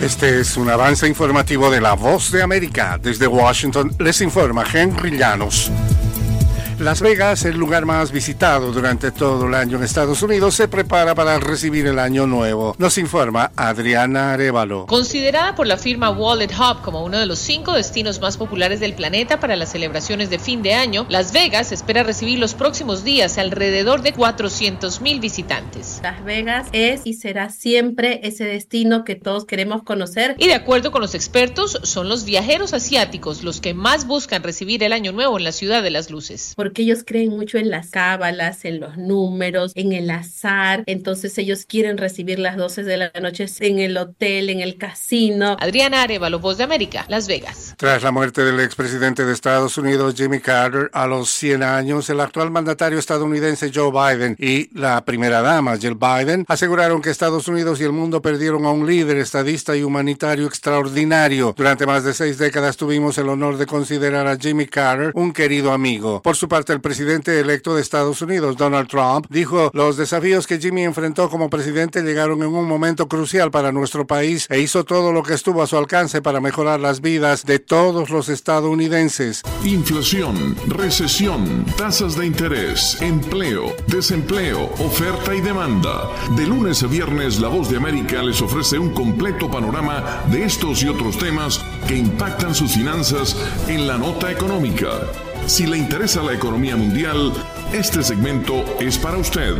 Este es un avance informativo de La Voz de América. Desde Washington les informa Henry Llanos. Las Vegas, el lugar más visitado durante todo el año en Estados Unidos, se prepara para recibir el año nuevo. Nos informa Adriana Arévalo. Considerada por la firma Wallet Hub como uno de los 5 destinos más populares del planeta para las celebraciones de fin de año, Las Vegas espera recibir los próximos días alrededor de 400,000 visitantes. Las Vegas es y será siempre ese destino que todos queremos conocer. Y de acuerdo con los expertos, son los viajeros asiáticos los que más buscan recibir el año nuevo en la Ciudad de las Luces. Porque ellos creen mucho en las cábalas, en los números, en el azar. Entonces ellos quieren recibir las 12 de la noche en el hotel, en el casino. Adriana Arévalo, Voz de América, Las Vegas. Tras la muerte del expresidente de Estados Unidos, Jimmy Carter, a los 100 años, el actual mandatario estadounidense Joe Biden y la primera dama Jill Biden aseguraron que Estados Unidos y el mundo perdieron a un líder estadista y humanitario extraordinario. Durante más de 6 décadas tuvimos el honor de considerar a Jimmy Carter un querido amigo. Por su parte, el presidente electo de Estados Unidos, Donald Trump, dijo: los desafíos que Jimmy enfrentó como presidente llegaron en un momento crucial para nuestro país e hizo todo lo que estuvo a su alcance para mejorar las vidas de todos los estadounidenses. Inflación, recesión, tasas de interés, empleo, desempleo, oferta y demanda. De lunes a viernes, La Voz de América les ofrece un completo panorama de estos y otros temas que impactan sus finanzas en la nota económica. Si le interesa la economía mundial, este segmento es para usted.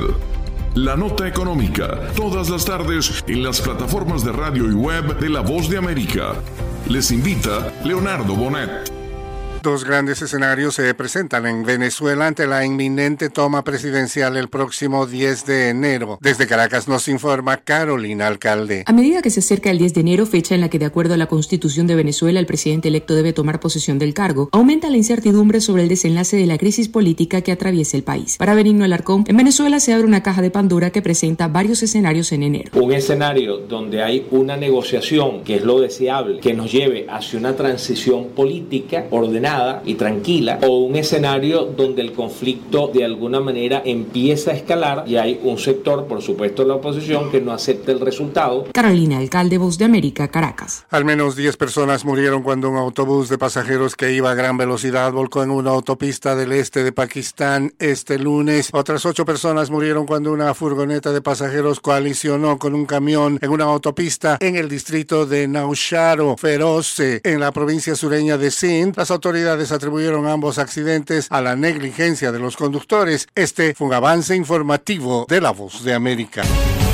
La Nota Económica, todas las tardes en las plataformas de radio y web de La Voz de América. Les invita Leonardo Bonet. Dos grandes escenarios se presentan en Venezuela ante la inminente toma presidencial el próximo 10 de enero. Desde Caracas nos informa Carolina Alcalde. A medida que se acerca el 10 de enero, fecha en la que de acuerdo a la Constitución de Venezuela el presidente electo debe tomar posesión del cargo, aumenta la incertidumbre sobre el desenlace de la crisis política que atraviesa el país. Para Benigno Alarcón, en Venezuela se abre una caja de Pandora que presenta varios escenarios en enero. Un escenario donde hay una negociación, que es lo deseable, que nos lleve hacia una transición política ordenada y tranquila, o un escenario donde el conflicto de alguna manera empieza a escalar y hay un sector, por supuesto la oposición, que no acepta el resultado. Carolina Alcalde, Voz de América, Caracas. Al menos 10 personas murieron cuando un autobús de pasajeros que iba a gran velocidad volcó en una autopista del este de Pakistán este lunes. Otras 8 personas murieron cuando una furgoneta de pasajeros colisionó con un camión en una autopista en el distrito de Nausharo Feroze, en la provincia sureña de Sindh. Las autoridades atribuyeron ambos accidentes a la negligencia de los conductores. Este fue un avance informativo de La Voz de América.